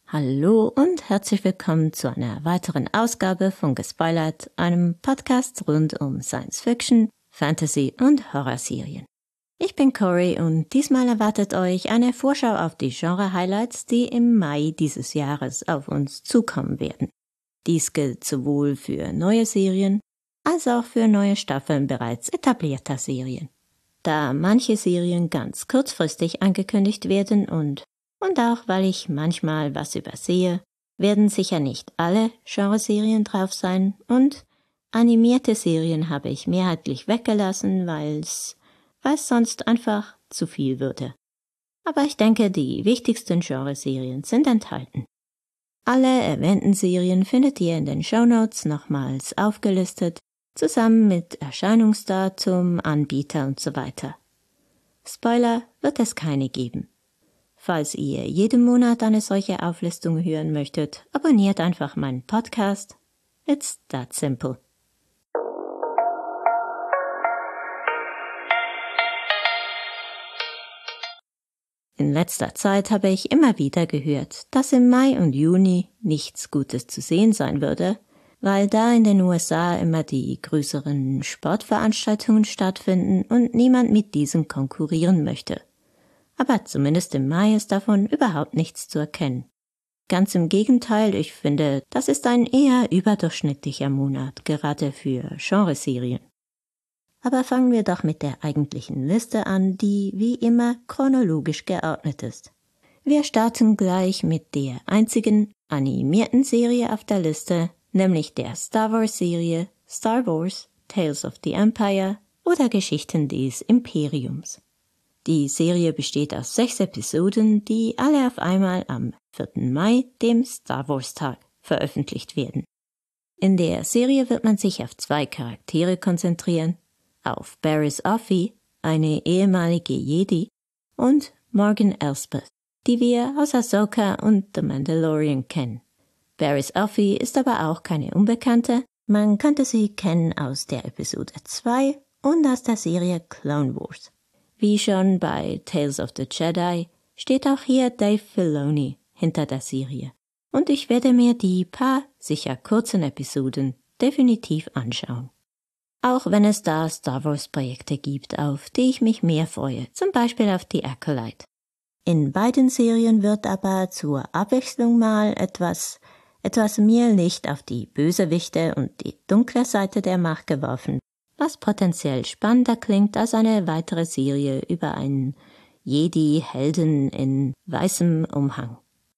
Hallo und herzlich willkommen zu einer weiteren Ausgabe von Gespoilert, einem Podcast rund um Science Fiction, Fantasy und Horrorserien. Ich bin Cory und diesmal erwartet euch eine Vorschau auf die Genre-Highlights, die im Mai dieses Jahres auf uns zukommen werden. Dies gilt sowohl für neue Serien als auch für neue Staffeln bereits etablierter Serien. Da manche Serien ganz kurzfristig angekündigt werden und auch weil ich manchmal was übersehe, werden sicher nicht alle Genreserien drauf sein und animierte Serien habe ich mehrheitlich weggelassen, weil es sonst einfach zu viel würde. Aber ich denke, die wichtigsten Genreserien sind enthalten. Alle erwähnten Serien findet ihr in den Shownotes nochmals aufgelistet, zusammen mit Erscheinungsdatum, Anbieter und so weiter. Spoiler wird es keine geben. Falls ihr jeden Monat eine solche Auflistung hören möchtet, abonniert einfach meinen Podcast. It's that simple. In letzter Zeit habe ich immer wieder gehört, dass im Mai und Juni nichts Gutes zu sehen sein würde, weil da in den USA immer die größeren Sportveranstaltungen stattfinden und niemand mit diesen konkurrieren möchte. Aber zumindest im Mai ist davon überhaupt nichts zu erkennen. Ganz im Gegenteil, ich finde, das ist ein eher überdurchschnittlicher Monat, gerade für Genreserien. Aber fangen wir doch mit der eigentlichen Liste an, die wie immer chronologisch geordnet ist. Wir starten gleich mit der einzigen animierten Serie auf der Liste, nämlich der Star Wars Serie Star Wars, Tales of the Empire oder Geschichten des Imperiums. Die Serie besteht aus 6 Episoden, die alle auf einmal am 4. Mai, dem Star Wars Tag, veröffentlicht werden. In der Serie wird man sich auf 2 Charaktere konzentrieren, auf Barriss Offee, eine ehemalige Jedi, und Morgan Elsbeth, die wir aus Ahsoka und The Mandalorian kennen. Barriss Offee ist aber auch keine Unbekannte, man könnte sie kennen aus der Episode 2 und aus der Serie Clone Wars. Wie schon bei Tales of the Jedi steht auch hier Dave Filoni hinter der Serie. Und ich werde mir die paar, sicher kurzen Episoden definitiv anschauen. Auch wenn es da Star Wars Projekte gibt, auf die ich mich mehr freue, zum Beispiel auf The Acolyte. In beiden Serien wird aber zur Abwechslung mal etwas mehr Licht auf die Bösewichte und die dunkle Seite der Macht geworfen, was potenziell spannender klingt als eine weitere Serie über einen Jedi-Helden in weißem Umhang.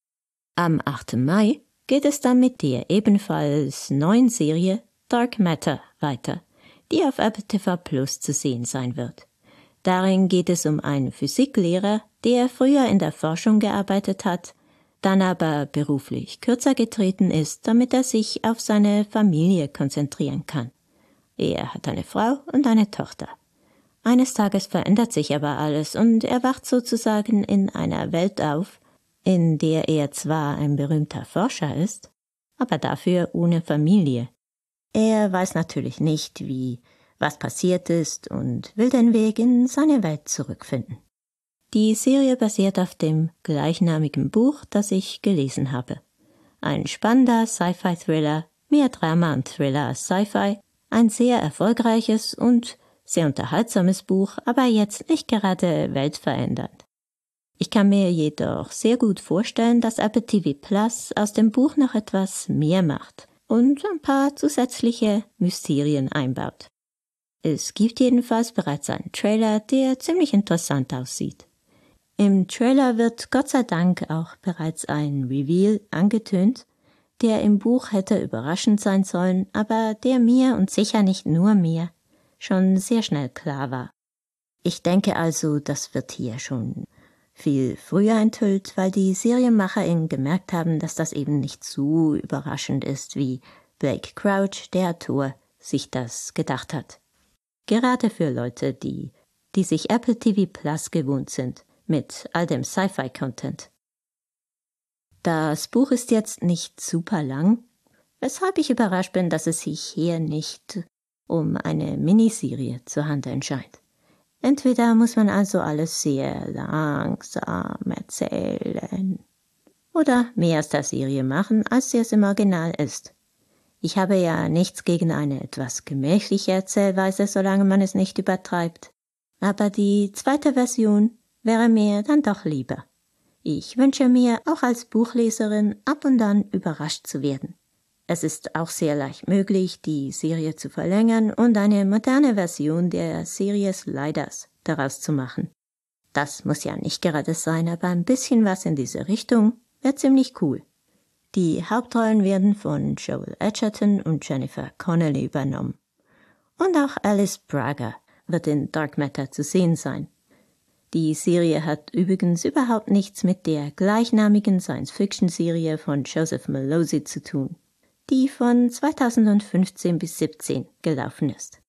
Am 8. Mai geht es dann mit der ebenfalls neuen Serie Dark Matter weiter, die auf Apple TV Plus zu sehen sein wird. Darin geht es um einen Physiklehrer, der früher in der Forschung gearbeitet hat, dann aber beruflich kürzer getreten ist, damit er sich auf seine Familie konzentrieren kann. Er hat eine Frau und eine Tochter. Eines Tages verändert sich aber alles und er wacht sozusagen in einer Welt auf, in der er zwar ein berühmter Forscher ist, aber dafür ohne Familie. Er weiß natürlich nicht, was passiert ist und will den Weg in seine Welt zurückfinden. Die Serie basiert auf dem gleichnamigen Buch, das ich gelesen habe. Ein spannender Sci-Fi-Thriller, mehr Drama und Thriller als Sci-Fi, ein sehr erfolgreiches und sehr unterhaltsames Buch, aber jetzt nicht gerade weltverändernd. Ich kann mir jedoch sehr gut vorstellen, dass Apple TV Plus aus dem Buch noch etwas mehr macht und ein paar zusätzliche Mysterien einbaut. Es gibt jedenfalls bereits einen Trailer, der ziemlich interessant aussieht. Im Trailer wird Gott sei Dank auch bereits ein Reveal angetönt, der im Buch hätte überraschend sein sollen, aber der mir und sicher nicht nur mir schon sehr schnell klar war. Ich denke also, das wird hier schon viel früher enthüllt, weil die SerienmacherInnen gemerkt haben, dass das eben nicht so überraschend ist, wie Blake Crouch, der Autor, sich das gedacht hat. Gerade für Leute, die sich Apple TV Plus gewohnt sind, mit all dem Sci-Fi-Content. Das Buch ist jetzt nicht super lang, weshalb ich überrascht bin, dass es sich hier nicht um eine Miniserie zu handeln scheint. Entweder muss man also alles sehr langsam erzählen, oder mehr aus der Serie machen, als sie es im Original ist. Ich habe ja nichts gegen eine etwas gemächliche Erzählweise, solange man es nicht übertreibt. Aber die zweite Version wäre mir dann doch lieber. Ich wünsche mir auch als Buchleserin ab und an überrascht zu werden. Es ist auch sehr leicht möglich, die Serie zu verlängern und eine moderne Version der Serie Sliders daraus zu machen. Das muss ja nicht gerade sein, aber ein bisschen was in diese Richtung wäre ziemlich cool. Die Hauptrollen werden von Joel Edgerton und Jennifer Connelly übernommen. Und auch Alice Braga wird in Dark Matter zu sehen sein. Die Serie hat übrigens überhaupt nichts mit der gleichnamigen Science-Fiction-Serie von Joseph Mallozzi zu tun, die von 2015 bis 2017 gelaufen ist.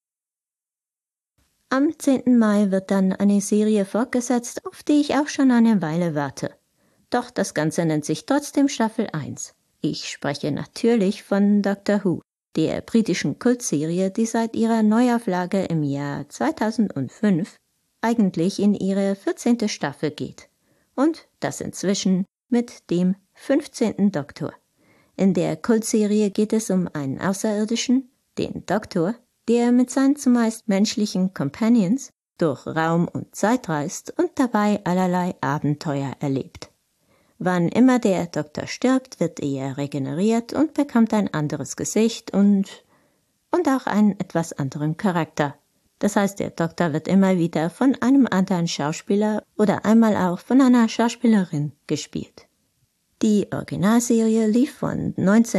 Am 10. Mai wird dann eine Serie fortgesetzt, auf die ich auch schon eine Weile warte. Doch das Ganze nennt sich trotzdem Staffel 1. Ich spreche natürlich von Doctor Who, der britischen Kultserie, die seit ihrer Neuauflage im Jahr 2005 eigentlich in ihre 14. Staffel geht. Und das inzwischen mit dem 15. Doktor. In der Kultserie geht es um einen Außerirdischen, den Doktor, der mit seinen zumeist menschlichen Companions durch Raum und Zeit reist und dabei allerlei Abenteuer erlebt. Wann immer der Doktor stirbt, wird er regeneriert und bekommt ein anderes Gesicht und auch einen etwas anderen Charakter. Das heißt, der Doktor wird immer wieder von einem anderen Schauspieler oder einmal auch von einer Schauspielerin gespielt. Die Originalserie lief von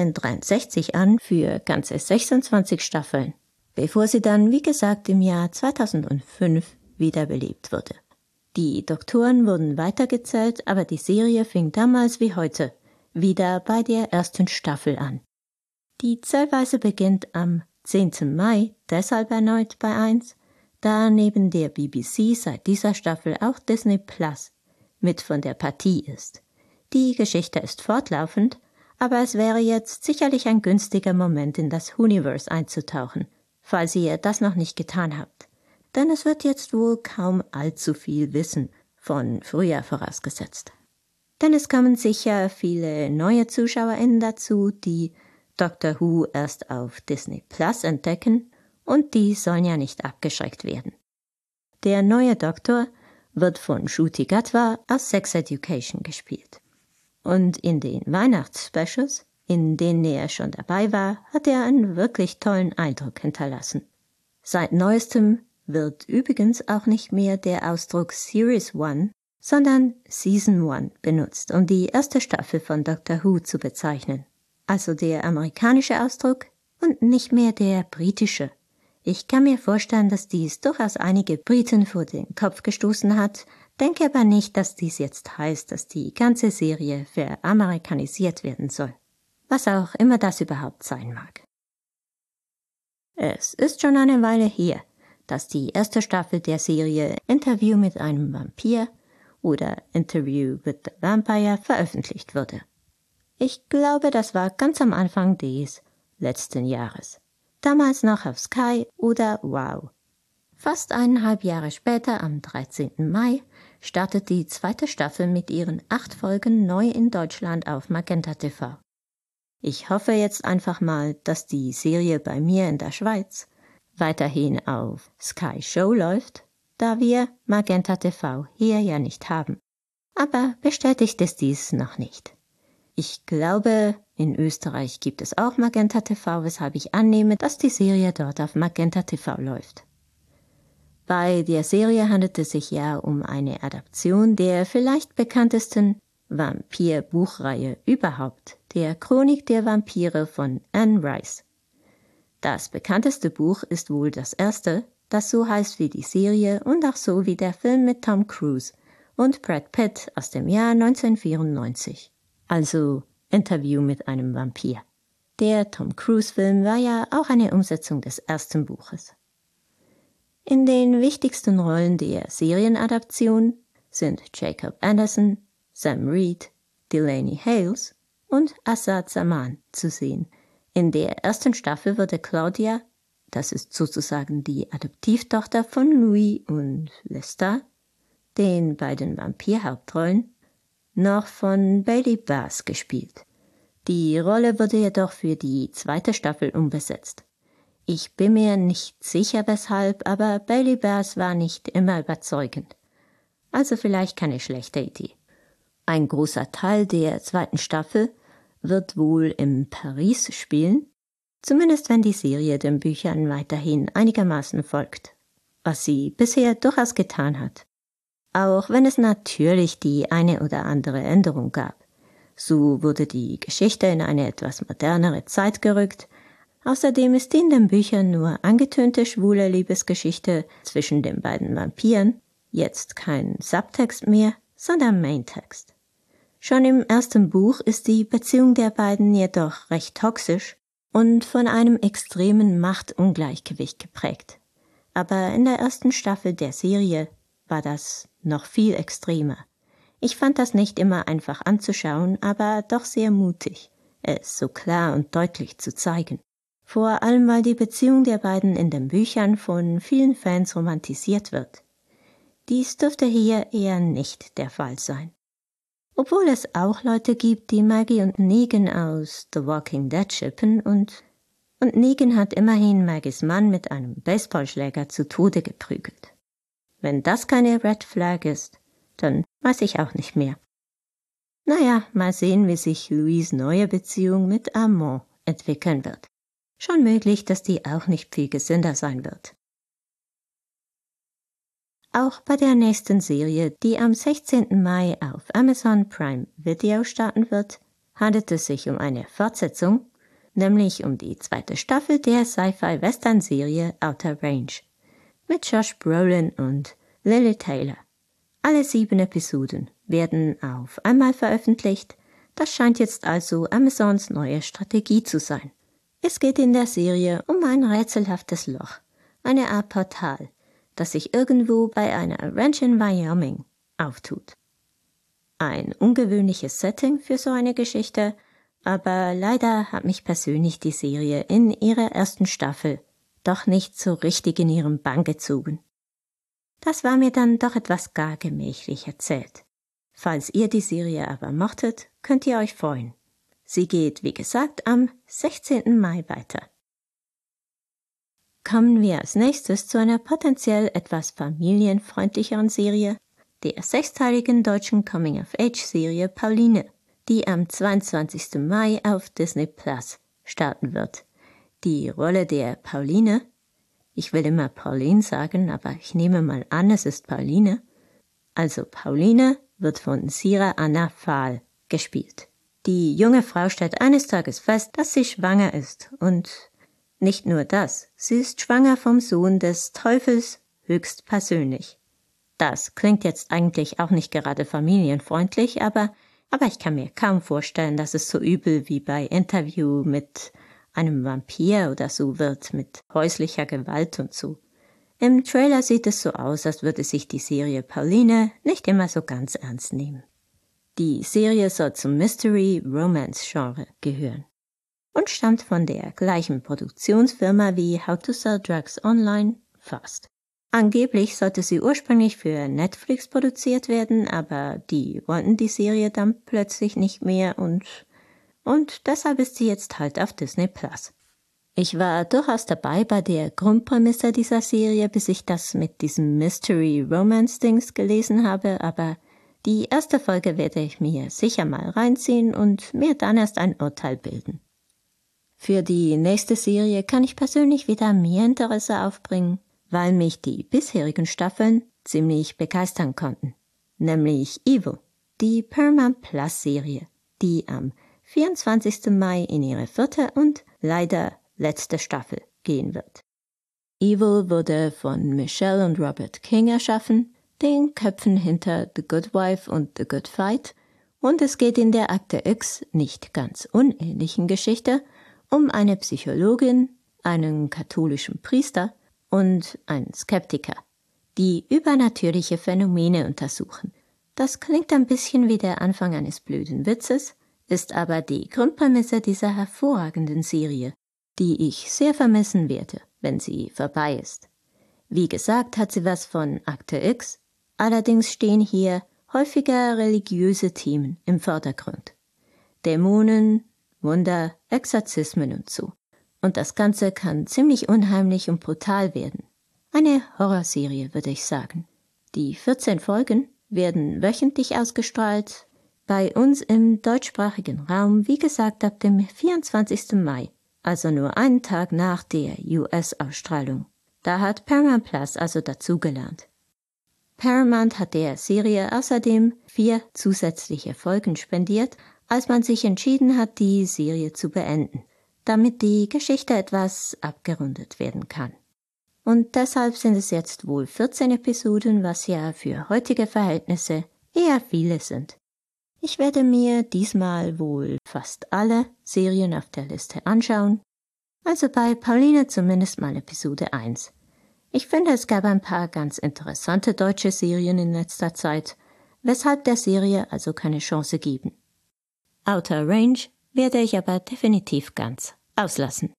1963 an für ganze 26 Staffeln, bevor sie dann, wie gesagt, im Jahr 2005 wiederbelebt wurde. Die Doktoren wurden weitergezählt, aber die Serie fing damals wie heute wieder bei der ersten Staffel an. Die Zählweise beginnt am 10. Mai, deshalb erneut bei 1, da neben der BBC seit dieser Staffel auch Disney Plus mit von der Partie ist. Die Geschichte ist fortlaufend, aber es wäre jetzt sicherlich ein günstiger Moment, in das Whoniverse einzutauchen, falls ihr das noch nicht getan habt. Denn es wird jetzt wohl kaum allzu viel wissen, von früher vorausgesetzt. Denn es kommen sicher viele neue ZuschauerInnen dazu, die Doctor Who erst auf Disney Plus entdecken, und die sollen ja nicht abgeschreckt werden. Der neue Doktor wird von Ncuti Gatwa aus Sex Education gespielt. Und in den Weihnachtsspecials, in denen er schon dabei war, hat er einen wirklich tollen Eindruck hinterlassen. Seit neuestem wird übrigens auch nicht mehr der Ausdruck Series 1, sondern Season 1 benutzt, um die erste Staffel von Doctor Who zu bezeichnen. Also der amerikanische Ausdruck und nicht mehr der britische. Ich kann mir vorstellen, dass dies durchaus einige Briten vor den Kopf gestoßen hat, denke aber nicht, dass dies jetzt heißt, dass die ganze Serie veramerikanisiert werden soll. Was auch immer das überhaupt sein mag. Es ist schon eine Weile her, dass die erste Staffel der Serie Interview mit einem Vampir oder Interview with the Vampire veröffentlicht wurde. Ich glaube, das war ganz am Anfang des letzten Jahres. Damals noch auf Sky oder Wow. Fast 1,5 Jahre später, am 13. Mai, startet die zweite Staffel mit ihren 8 Folgen neu in Deutschland auf Magenta TV. Ich hoffe jetzt einfach mal, dass die Serie bei mir in der Schweiz weiterhin auf Sky Show läuft, da wir Magenta TV hier ja nicht haben. Aber bestätigt ist dies noch nicht. Ich glaube, in Österreich gibt es auch Magenta TV, weshalb ich annehme, dass die Serie dort auf Magenta TV läuft. Bei der Serie handelt es sich ja um eine Adaption der vielleicht bekanntesten Vampir-Buchreihe überhaupt, der Chronik der Vampire von Anne Rice. Das bekannteste Buch ist wohl das erste, das so heißt wie die Serie und auch so wie der Film mit Tom Cruise und Brad Pitt aus dem Jahr 1994. Also Interview mit einem Vampir. Der Tom Cruise-Film war ja auch eine Umsetzung des ersten Buches. In den wichtigsten Rollen der Serienadaption sind Jacob Anderson, Sam Reed, Delaney Hales und Assad Zaman zu sehen. In der ersten Staffel wurde Claudia, das ist sozusagen die Adoptivtochter von Louis und Lestat, den beiden Vampirhauptrollen, noch von Bailey Bass gespielt. Die Rolle wurde jedoch für die 2. Staffel umbesetzt. Ich bin mir nicht sicher weshalb, aber Bailey Bass war nicht immer überzeugend. Also vielleicht keine schlechte Idee. Ein großer Teil der 2. Staffel wird wohl in Paris spielen, zumindest wenn die Serie den Büchern weiterhin einigermaßen folgt, was sie bisher durchaus getan hat. Auch wenn es natürlich die eine oder andere Änderung gab. So wurde die Geschichte in eine etwas modernere Zeit gerückt. Außerdem ist in den Büchern nur angetönte schwule Liebesgeschichte zwischen den beiden Vampiren, jetzt kein Subtext mehr, sondern Maintext. Schon im 1. Buch ist die Beziehung der beiden jedoch recht toxisch und von einem extremen Machtungleichgewicht geprägt. Aber in der 1. Staffel der Serie war das noch viel extremer. Ich fand das nicht immer einfach anzuschauen, aber doch sehr mutig, es so klar und deutlich zu zeigen. Vor allem, weil die Beziehung der beiden in den Büchern von vielen Fans romantisiert wird. Dies dürfte hier eher nicht der Fall sein. Obwohl es auch Leute gibt, die Maggie und Negan aus The Walking Dead schippen und Negan hat immerhin Maggies Mann mit einem Baseballschläger zu Tode geprügelt. Wenn das keine Red Flag ist, dann weiß ich auch nicht mehr. Naja, mal sehen, wie sich Louis' neue Beziehung mit Armand entwickeln wird. Schon möglich, dass die auch nicht viel gesünder sein wird. Auch bei der nächsten Serie, die am 16. Mai auf Amazon Prime Video starten wird, handelt es sich um eine Fortsetzung, nämlich um die 2. Staffel der Sci-Fi-Western-Serie Outer Range mit Josh Brolin und Lily Taylor. Alle 7 Episoden werden auf einmal veröffentlicht. Das scheint jetzt also Amazons neue Strategie zu sein. Es geht in der Serie um ein rätselhaftes Loch, eine Art Portal, das sich irgendwo bei einer Ranch in Wyoming auftut. Ein ungewöhnliches Setting für so eine Geschichte, aber leider hat mich persönlich die Serie in ihrer 1. Staffel doch nicht so richtig in ihren Bann gezogen. Das war mir dann doch etwas gar gemächlich erzählt. Falls ihr die Serie aber mochtet, könnt ihr euch freuen. Sie geht, wie gesagt, am 16. Mai weiter. Kommen wir als nächstes zu einer potenziell etwas familienfreundlicheren Serie, der 6-teiligen deutschen Coming-of-Age-Serie Pauline, die am 22. Mai auf Disney Plus starten wird. Die Rolle der Pauline, ich will immer Pauline sagen, aber ich nehme mal an, es ist Pauline. Also Pauline wird von Sira Anna Fahl gespielt. Die junge Frau stellt eines Tages fest, dass sie schwanger ist und nicht nur das, sie ist schwanger vom Sohn des Teufels höchstpersönlich. Das klingt jetzt eigentlich auch nicht gerade familienfreundlich, aber ich kann mir kaum vorstellen, dass es so übel wie bei Interview mit einem Vampir oder so wird, mit häuslicher Gewalt und so. Im Trailer sieht es so aus, als würde sich die Serie Pauline nicht immer so ganz ernst nehmen. Die Serie soll zum Mystery-Romance-Genre gehören und stammt von der gleichen Produktionsfirma wie How to Sell Drugs Online, Fast. Angeblich sollte sie ursprünglich für Netflix produziert werden, aber die wollten die Serie dann plötzlich nicht mehr und deshalb ist sie jetzt halt auf Disney Plus. Ich war durchaus dabei bei der Grundprämisse dieser Serie, bis ich das mit diesem Mystery-Romance-Dings gelesen habe, aber die erste Folge werde ich mir sicher mal reinziehen und mir dann erst ein Urteil bilden. Für die nächste Serie kann ich persönlich wieder mehr Interesse aufbringen, weil mich die bisherigen Staffeln ziemlich begeistern konnten. Nämlich Evil, die Paramount Plus Serie, die am 24. Mai in ihre 4. und leider letzte Staffel gehen wird. Evil wurde von Michelle und Robert King erschaffen, den Köpfen hinter The Good Wife und The Good Fight, und es geht in der Akte X nicht ganz unähnlichen Geschichte um eine Psychologin, einen katholischen Priester und einen Skeptiker, die übernatürliche Phänomene untersuchen. Das klingt ein bisschen wie der Anfang eines blöden Witzes, ist aber die Grundprämisse dieser hervorragenden Serie, die ich sehr vermissen werde, wenn sie vorbei ist. Wie gesagt, hat sie was von Akte X, allerdings stehen hier häufiger religiöse Themen im Vordergrund. Dämonen, Wunder, Exorzismen und so. Und das Ganze kann ziemlich unheimlich und brutal werden. Eine Horrorserie, würde ich sagen. Die 14 Folgen werden wöchentlich ausgestrahlt. Bei uns im deutschsprachigen Raum, wie gesagt, ab dem 24. Mai, also nur einen Tag nach der US-Ausstrahlung. Da hat Paramount Plus also dazugelernt. Paramount hat der Serie außerdem 4 zusätzliche Folgen spendiert, als man sich entschieden hat, die Serie zu beenden, damit die Geschichte etwas abgerundet werden kann. Und deshalb sind es jetzt wohl 14 Episoden, was ja für heutige Verhältnisse eher viele sind. Ich werde mir diesmal wohl fast alle Serien auf der Liste anschauen, also bei Pauline zumindest mal Episode 1. Ich finde, es gab ein paar ganz interessante deutsche Serien in letzter Zeit, weshalb der Serie also keine Chance geben. Outer Range werde ich aber definitiv ganz auslassen.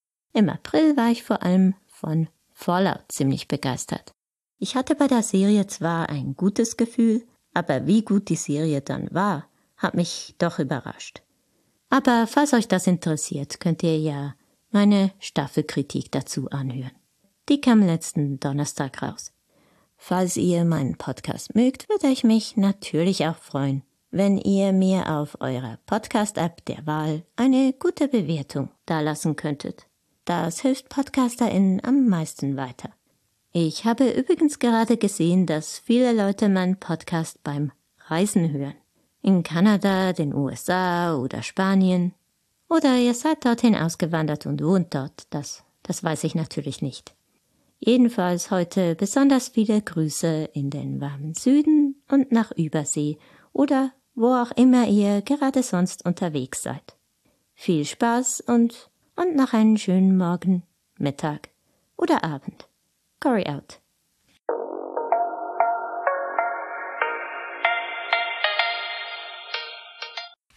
Im April war ich vor allem von Fallout ziemlich begeistert. Ich hatte bei der Serie zwar ein gutes Gefühl, aber wie gut die Serie dann war, hat mich doch überrascht. Aber falls euch das interessiert, könnt ihr ja meine Staffelkritik dazu anhören. Die kam letzten Donnerstag raus. Falls ihr meinen Podcast mögt, würde ich mich natürlich auch freuen, wenn ihr mir auf eurer Podcast-App der Wahl eine gute Bewertung dalassen könntet. Das hilft PodcasterInnen am meisten weiter. Ich habe übrigens gerade gesehen, dass viele Leute meinen Podcast beim Reisen hören. In Kanada, den USA oder Spanien. Oder ihr seid dorthin ausgewandert und wohnt dort. Das weiß ich natürlich nicht. Jedenfalls heute besonders viele Grüße in den warmen Süden und nach Übersee oder wo auch immer ihr gerade sonst unterwegs seid. Viel Spaß und noch einen schönen Morgen, Mittag oder Abend. Cory out.